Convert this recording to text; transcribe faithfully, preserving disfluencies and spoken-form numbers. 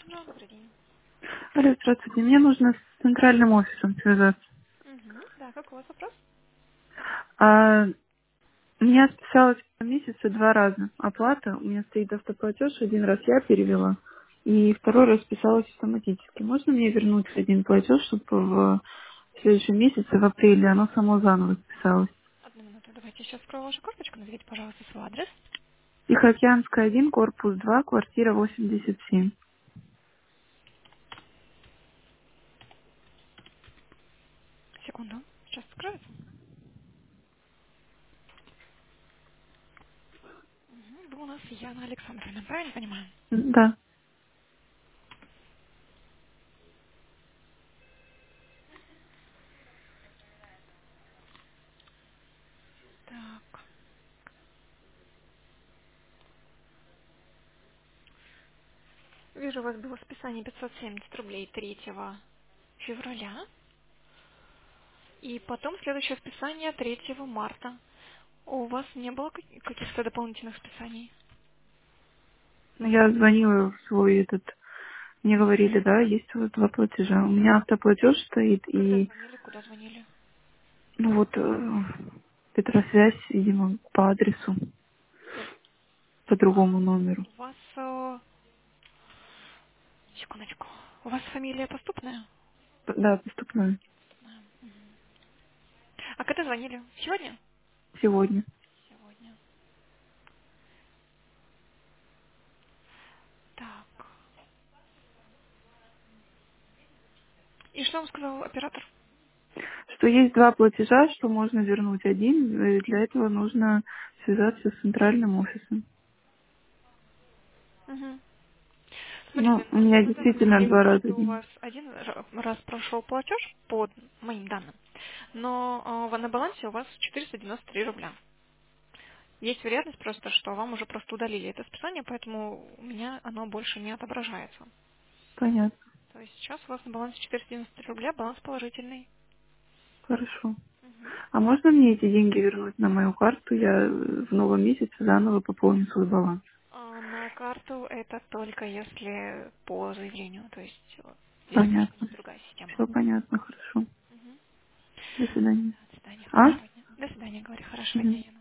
Да, добрый день. Алло, здравствуйте. Мне нужно с центральным офисом связаться. Угу. Да, как у вас вопрос? А, у меня списалось в месяце два раза оплата. У меня стоит автоплатеж. Один раз я перевела, и второй раз списалось автоматически. Можно мне вернуть один платеж, чтобы в следующем месяце, в апреле, оно само заново списалось? Одну минуту, давайте сейчас открою вашу карточку. Назовите, пожалуйста, свой адрес. Тихоокеанская, один, корпус два, квартира восемьдесят семь. Секунду. Сейчас откроется. Угу. Вы у нас Яна Александровна, правильно понимаю? Да. Так. Вижу, у вас было списание пятьсот семьдесят рублей третьего февраля. И потом следующее списание третьего марта. У вас не было каки- каких-то дополнительных списаний? Ну, я звонила в свой этот... Мне говорили, да, есть у вас два платежа. У меня автоплатеж стоит, Когда и звонили, куда звонили? ну вот, э, Петросвязь, видимо, по адресу, по другому номеру. У вас... э, Секундочку. У вас фамилия поступная? П- Да, поступной. А когда звонили? Сегодня? Сегодня. Сегодня. Так. И что вам сказал оператор? Что есть два платежа, что можно вернуть один, и для этого нужно связаться с центральным офисом. Угу. Ну, Смотрите, у на, меня на данном деле действительно я два вижу, раза что у один. вас один ра- раз прошел платеж по моим данным, но э, на балансе у вас четыреста девяносто три рубля. Есть вероятность просто, что вам уже просто удалили это списание, поэтому у меня оно больше не отображается. Понятно. То есть сейчас у вас на балансе четыреста девяносто три рубля, баланс положительный. Хорошо. Мгм. А можно мне эти деньги вернуть на мою карту? Я э, в новом месяце заново пополню свой баланс. А на карту это только если по заявлению, то есть э, здесь Понятно. есть другая система. Все понятно, хорошо. Мгм. До свидания. До свидания, А? хорошего дня. До свидания, говорю, хорошего Мгм. дня.